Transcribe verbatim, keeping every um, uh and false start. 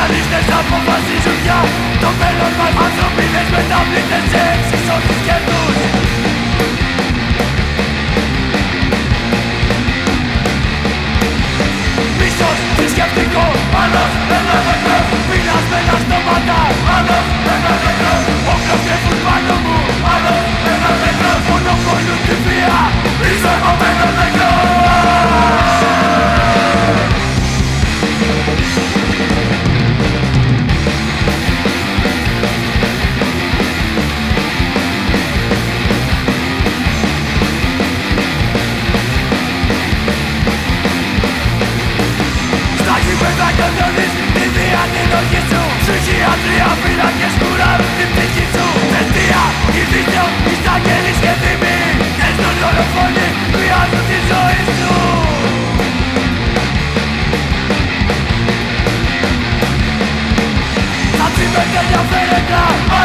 Σοσιαλίστες αποφασίζουν πια το μέλλον μας. Ανθρωπίνες μεταβλητές σε εξισώσεις κέρδους. Μίσος θρησκευτικό, άλλος ένα νεκρό. Πεινασμένα στόματα, άλλος ένα νεκρό. Όκλος τρέφουν πάνω μου, άλλος ένα νεκρό. Μονοπολούν τη βία, πίσω επόμενο νεκρό. Τη διαδηλογή σου, ψυχιατρία, φυλακές κουράρουν την ψυχή σου. Δελτία, ειδήσεων, εισαγγελείς και τιμή. Και στον δολοφόνη βιάζουν τη ζωή σου. Θα τσιμετε για φέρετρα.